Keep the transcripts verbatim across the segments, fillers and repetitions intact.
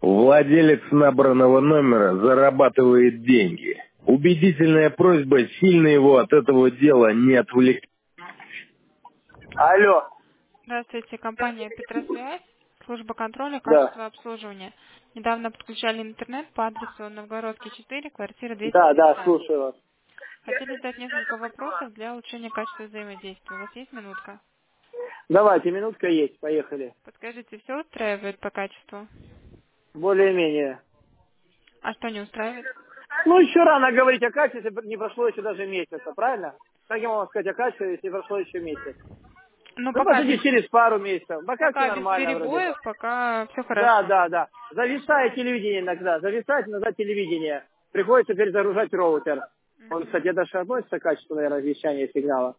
Владелец набранного номера зарабатывает деньги. Убедительная просьба сильно его от этого дела не отвлекать. Алло. Здравствуйте, компания Петросвязь, служба контроля Да. качества обслуживания. Недавно подключали интернет по адресу Новгородский четыре, квартира двести Да, да, пятьдесят. слушаю вас. Хотели задать несколько вопросов для улучшения качества взаимодействия. У вас есть минутка? Давайте, минутка есть, поехали. Подскажите, все устраивает по качеству? Более-менее. А что не устраивает? Ну, еще рано говорить о качестве, не прошло еще даже месяца, правильно? Как я могу сказать о качестве, если прошло еще месяц? Ну, Ну, пока посмотрите, без, через пару месяцев. Пока все пока без нормально вроде бы. перебоев, пока все Да, хорошо. да, да. Зависает телевидение иногда. Зависает иногда телевидение. Приходится перезагружать роутер. Он, Мгм. кстати, даже относится к качеству, наверное, вещания сигнала.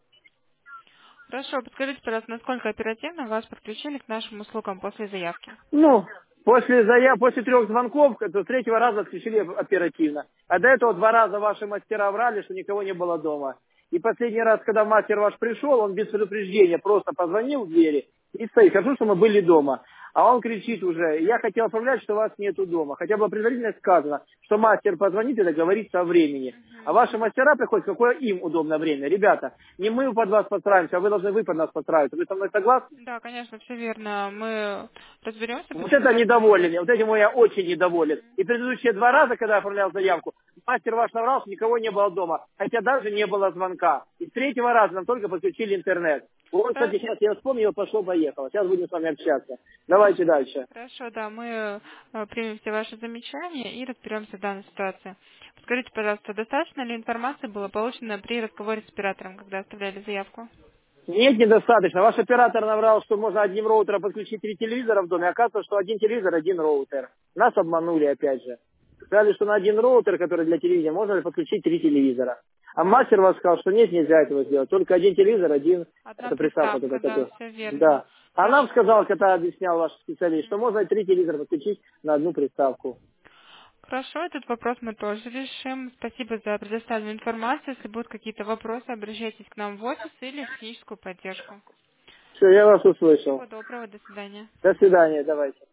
Хорошо, подскажите, пожалуйста, насколько оперативно вас подключили к нашим услугам после заявки? Ну, после заяв, после трех звонков, то с третьего раза отключили оперативно. А до этого два раза ваши мастера врали, что никого не было дома. И последний раз, когда мастер ваш пришел, он без предупреждения просто позвонил в двери и стоит. Хорошо, что мы были дома. А он кричит уже: я хотел отправлять, что вас нету дома. Хотя бы предварительно сказано, что мастер позвонит и договорится о времени. А Мгм. ваши мастера приходят, в какое им удобное время. Ребята, не мы под вас подстраиваемся, а вы должны вы под нас подстраиваться. Вы со мной согласны? Да, конечно, все верно. Мы разберемся по Вот это ситуации. недоволен, вот этим я очень недоволен. И предыдущие два раза, когда я оформлял заявку, мастер ваш наврал, что никого не было дома, хотя даже не было звонка. И с третьего раза нам только подключили интернет. Вот, кстати, Хорошо. сейчас я вспомнил, пошло-поехало. Сейчас будем с вами общаться. Давайте дальше. Хорошо, да, мы э, примем все ваши замечания и разберемся в данной ситуации. Скажите, пожалуйста, достаточно ли информации было получено при разговоре с оператором, когда оставляли заявку? Нет, недостаточно. Ваш оператор наврал, что можно одним роутером подключить три телевизора в доме. Оказывается, что один телевизор, один роутер. Нас обманули опять же. Сказали, что на один роутер, который для телевидения, можно подключить три телевизора. А мастер вас сказал, что нет, нельзя этого сделать. Только один телевизор, один, Одна это приставка приставка, туда, да, который. все верно. Да. А нам Хорошо. сказал, когда объяснял ваш специалист, что можно три телевизора подключить на одну приставку. Хорошо, этот вопрос мы тоже решим. Спасибо за предоставленную информацию. Если будут какие-то вопросы, обращайтесь к нам в офис или в техническую поддержку. Все, я вас услышал. Всего доброго, до свидания. До свидания, давайте.